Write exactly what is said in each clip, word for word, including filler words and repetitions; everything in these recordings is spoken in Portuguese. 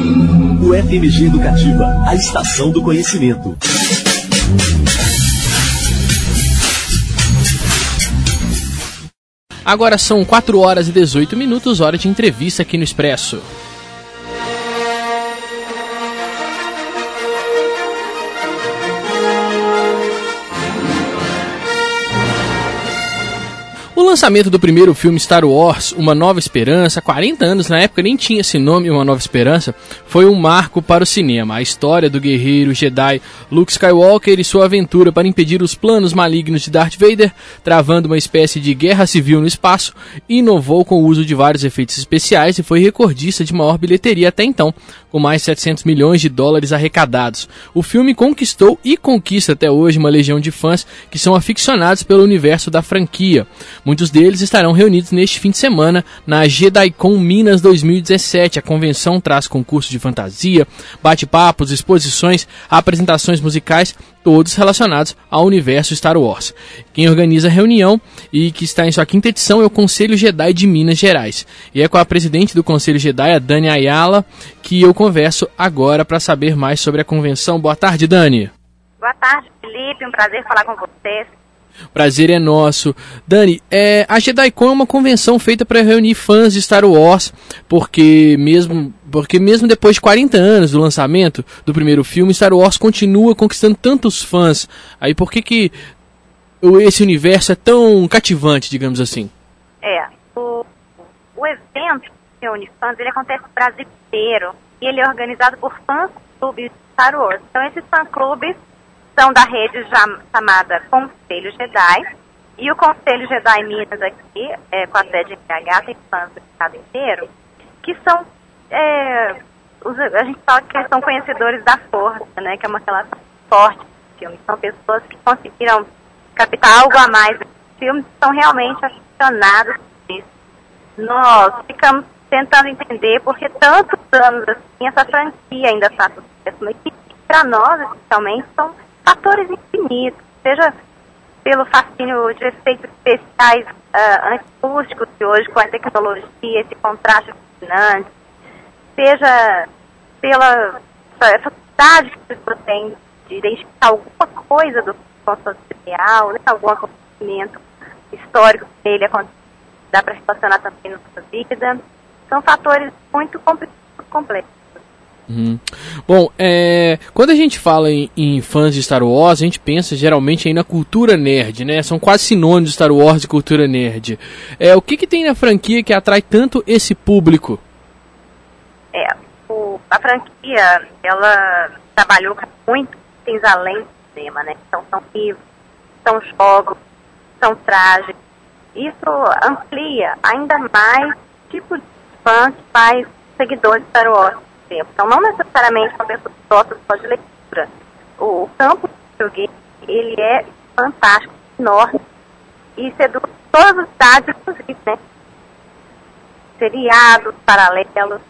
O F M G Educativa, a estação do conhecimento. Agora são quatro horas e dezoito minutos, hora de entrevista aqui no Expresso. O lançamento do primeiro filme Star Wars, Uma Nova Esperança, há quarenta anos, na época nem tinha esse nome, Uma Nova Esperança, foi um marco para o cinema. A história do guerreiro Jedi Luke Skywalker e sua aventura para impedir os planos malignos de Darth Vader, travando uma espécie de guerra civil no espaço, inovou com o uso de vários efeitos especiais e foi recordista de maior bilheteria até então, com mais de setecentos milhões de dólares arrecadados. O filme conquistou e conquista até hoje uma legião de fãs que são aficionados pelo universo da franquia. Muitos deles estarão reunidos neste fim de semana na JediCon Minas dois mil e dezessete. A convenção traz concurso de fantasia, bate-papos, exposições, apresentações musicais, todos relacionados ao universo Star Wars. Quem organiza a reunião e que está em sua quinta edição é o Conselho Jedi de Minas Gerais. E é com a presidente do Conselho Jedi, a Dani Ayala, que eu converso agora para saber mais sobre a convenção. Boa tarde, Dani. Boa tarde, Felipe. Um prazer falar com vocês. Prazer é nosso. Dani, é, a JediCon é uma convenção feita para reunir fãs de Star Wars, porque mesmo, porque mesmo depois de quarenta anos do lançamento do primeiro filme, Star Wars continua conquistando tantos fãs. Aí por que, que esse universo é tão cativante, digamos assim? É, o, o evento que reúne fãs, ele acontece no Brasil inteiro, e ele é organizado por fãs-clubes de Star Wars. Então esses fã-clubes são da rede chamada Conselho Jedi, e o Conselho Jedi Minas aqui, é, com a sede em B H, tem fãs do estado inteiro, que são, é, os, a gente fala que eles são conhecedores da força, né, que é uma relação forte do filme. São pessoas que conseguiram captar algo a mais do filme, são realmente aficionados nisso. Nós ficamos tentando entender por que tantos anos assim essa franquia ainda faz sucesso, mas que para nós, especialmente, são fatores infinitos, seja pelo fascínio de efeitos especiais uh, anti-acústicos de hoje com a tecnologia, esse contraste fascinante, seja pela faculdade que você tem de identificar alguma coisa do conceito real, né, algum acontecimento histórico dele dá para relacionar também na nossa vida. São fatores muito complexos. Uhum. Bom, é, quando a gente fala em, em fãs de Star Wars, a gente pensa geralmente aí na cultura nerd, né? São quase sinônimos de Star Wars e cultura nerd. É, o que, que tem na franquia que atrai tanto esse público? É, o, a franquia, ela trabalhou com muitos itens além do cinema, né? Então, são livros, são jogos, são trajes. Isso amplia ainda mais o tipo de fã que faz seguidores de Star Wars. Então, não necessariamente uma pessoa que gosta só de leitura. O, o campo do videogame, ele é fantástico, enorme, e seduz todas as idades, inclusive, né? Seriados, paralelos.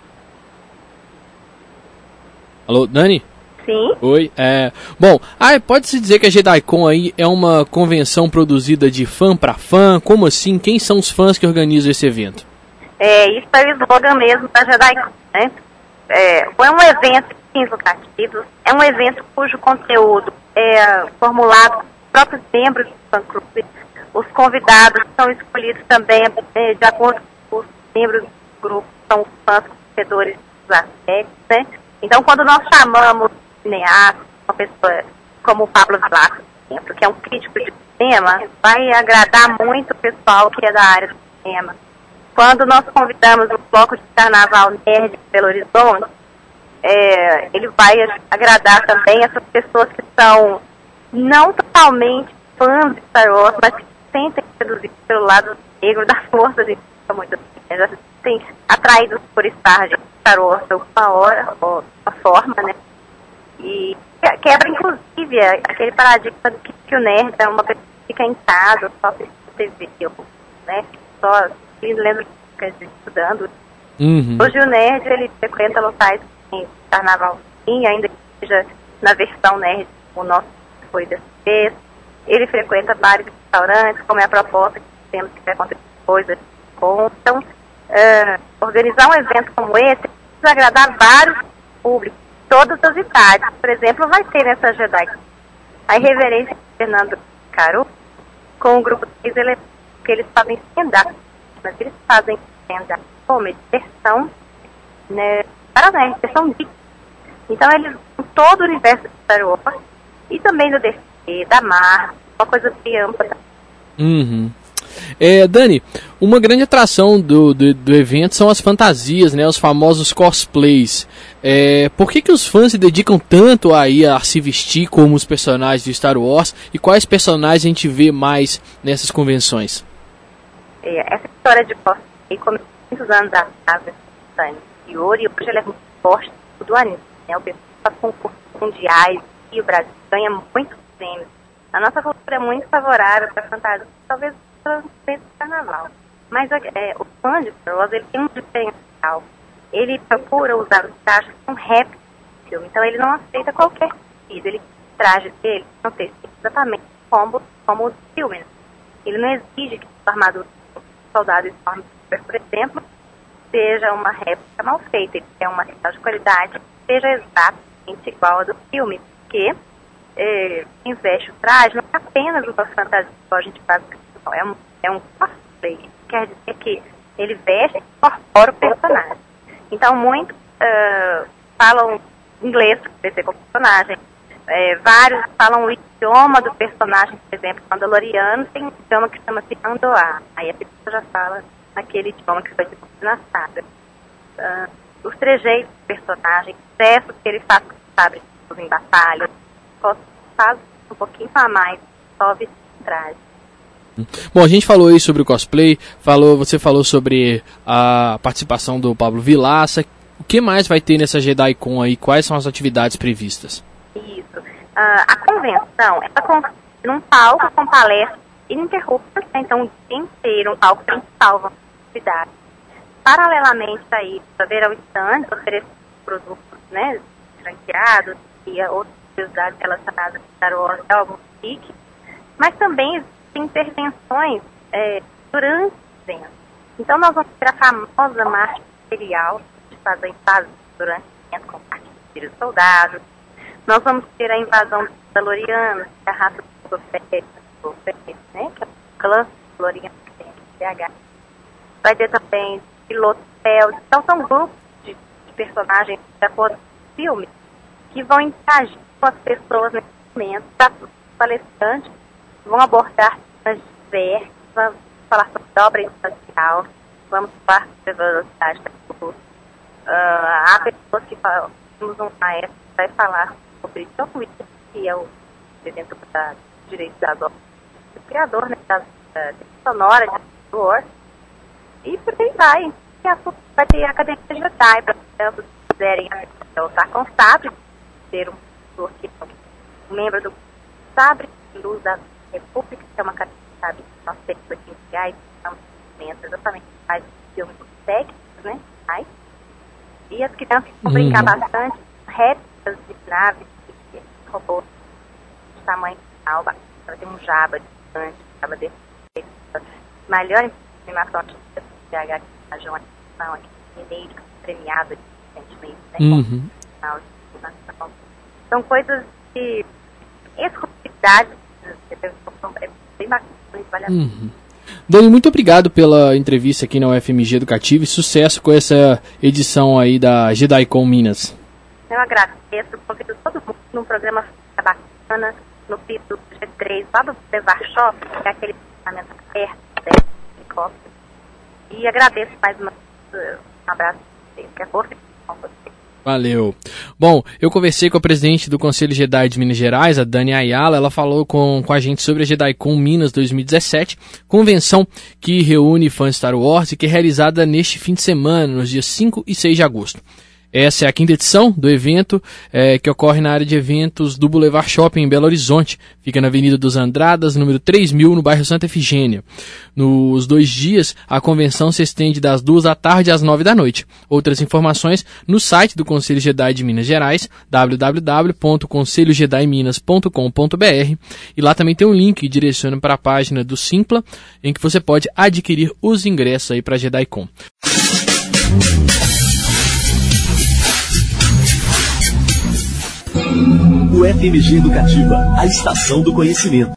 Alô, Dani? Sim. Oi. É, bom, ah, pode-se dizer que a JediCon aí é uma convenção produzida de fã para fã? Como assim? Quem são os fãs que organizam esse evento? É, isso é o slogan mesmo da JediCon, né? É, foi um evento de fins lucrativos, é um evento cujo conteúdo é formulado pelos próprios membros do fã-clube. Os convidados são escolhidos também é, de acordo com os membros do grupo, são os fãs conhecedores dos aspectos, né? Então, quando nós chamamos cineasta, uma pessoa como o Pablo Velasco, por exemplo, que é um crítico de cinema, vai agradar muito o pessoal que é da área do cinema. Quando nós convidamos o bloco de carnaval nerd de Belo Horizonte, é, ele vai agradar também essas pessoas que são não totalmente fãs de Star Wars, mas que se sentem seduzidos pelo lado negro da força de muito assim, já se sentem atraídos por estar de Star Wars de alguma hora, ou uma forma, né? E quebra, inclusive, aquele paradigma de que, que o nerd é uma pessoa que fica em casa, só assiste T V, né? Só lembro que estudando. Uhum. Hoje o nerd, ele frequenta locais em carnaval, sim, ainda que seja na versão nerd, o nosso foi dessa vez. Ele frequenta bares e restaurantes, como é a proposta que temos que vai acontecer coisas com. Então, uh, organizar um evento como esse é agradar vários públicos, todas as idades. Por exemplo, vai ter nessa Jedi a irreverência de Fernando Caru com o grupo três elementos, que eles fazem stand-up, mas eles fazem stand-up como diversão, né, para a diversão de. Então eles com todo o universo de Star Wars e também do D C, da Marvel, uma coisa bem ampla. Uhum. É, Dani, uma grande atração do, do, do evento são as fantasias, né, os famosos cosplays. É, por que, que os fãs se dedicam tanto aí a se vestir como os personagens de Star Wars e quais personagens a gente vê mais nessas convenções? É, essa história de cosplay começou muitos anos atrás, né, e hoje ela é muito forte do anime, né, o pessoal faz concursos mundiais e o Brasil ganha muitos prêmios. A nossa cultura é muito favorável para fantasia, talvez do carnaval. Mas é, o fã de Star Wars, ele tem um diferencial. Ele procura usar os trajes com réplica do filme. Então ele não aceita qualquer tecido. Ele traje dele não tecido exatamente como, como os filmes. Ele não exige que a armadura do soldado Stormtrooper, por exemplo, seja uma réplica mal feita. Ele quer uma questão de qualidade que seja exatamente igual a do filme. Porque é, quem veste o traje não é apenas uma fantasia que a gente faz. É um, é um cosplay, quer dizer que ele veste e incorpora o personagem. Então, muitos uh, falam inglês para ser com o personagem. É, vários falam o idioma do personagem, por exemplo, Mandaloriano tem um idioma que chama-se Andoá. Aí a pessoa já fala aquele idioma que foi desenvolvido na saga. Uh, os trejeitos do personagem, o sucesso que ele faz com o sabre em batalha, faz um pouquinho a mais, só vestir o traje. Bom, a gente falou aí sobre o cosplay, falou, você falou sobre a participação do Pablo Vilaça. O que mais vai ter nessa JediCon aí? Quais são as atividades previstas? Isso. Uh, a convenção é num palco com palestras ininterruptas, né? Então o dia inteiro, um palco principal, uma atividade. Paralelamente a isso, haverá o stand oferecendo produtos, né, franqueados e outras atividades relacionadas a Star Wars, alguns chiques, mas também intervenções é, durante o evento. Então nós vamos ter a famosa marcha imperial, que fazem fase durante o evento com parte dos soldados. Nós vamos ter a invasão dos Mandalorianos, que é a raça do Boba Fett, né, que é o clã Mandaloriano que tem aqui em B H. Vai ter também pilotos rebeldes. Então são grupos de, de personagens de acordo com o filme que vão interagir com as pessoas nesse momento. Os palestrantes vão abordar temas diversos, vamos falar sobre obra espacial, vamos falar sobre velocidade da luz. Uh, há pessoas que falam, temos um maestro que vai falar sobre John Williams, que é o presidente da direito das obras, o criador, né, da sonora de Star Wars, e por aí vai. E a, vai ter a Academia Jedi, para se quiserem voltar com o sabre, ser um, um membro do sabre de luz da República, que é uma categoria, sabe, nós temos aqui em Goiás, estamos exatamente faz filmes técnicos, né, mais. E as crianças vão uhum. brincar bastante, réplicas de naves, de robôs de tamanho real, ela tem um Jabba de gigante, Jabba desse, melhor animação de B H, a João aqui, mineiro, premiada recentemente, né, uhum. são coisas de exclusividade. É bem bacana, vale a pena. Uhum. Dani, muito obrigado pela entrevista aqui na U F M G Educativa e sucesso com essa edição aí da JediCon Minas. Eu agradeço, convido todo mundo num programa bacana, no piso G três, lá do Levar Shop, que é aquele equipamento aberto, né, e agradeço mais uma vez, um abraço pra vocês, que é força com vocês. Valeu. Bom, eu conversei com a presidente do Conselho Jedi de Minas Gerais, a Dani Ayala. Ela falou com, com a gente sobre a JediCon Minas dois mil e dezessete, convenção que reúne fãs de Star Wars e que é realizada neste fim de semana, nos dias cinco e seis de agosto. Essa é a quinta edição do evento, é, que ocorre na área de eventos do Boulevard Shopping, em Belo Horizonte. Fica na Avenida dos Andradas, número três mil, no bairro Santa Efigênia. Nos dois dias, a convenção se estende das duas da tarde às nove da noite. Outras informações no site do Conselho Jedi de Minas Gerais, w w w ponto conselho jedi minas ponto com ponto b r. E lá também tem um link que direciona para a página do Simpla, em que você pode adquirir os ingressos aí para a JediCon. O F M G Educativa, a estação do conhecimento.